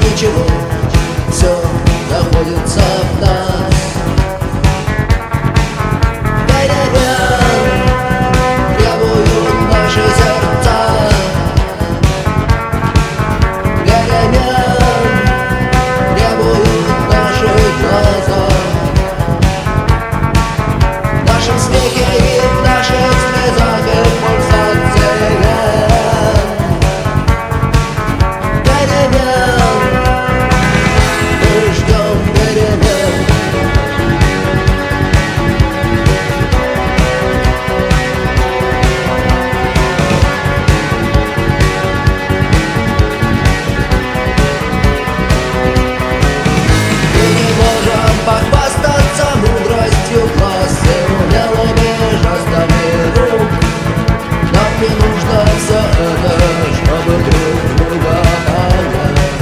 ничего, все находится в нас. Перемен требуют наши сердца, перемен требуют наши глаза. В нашем смехе и в наших слезах и в пульсации вен. Перемен, мы ждем перемен. Мы не можем похвастаться мудростью класса, умелыми жестами рук. Нам не нужно все это, чтобы друг друга понять.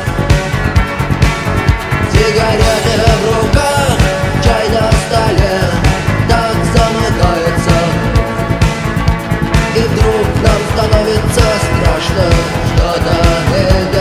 Сигареты в руках, чай на столе, так замыкается. И вдруг нам становится страшно что-то менять.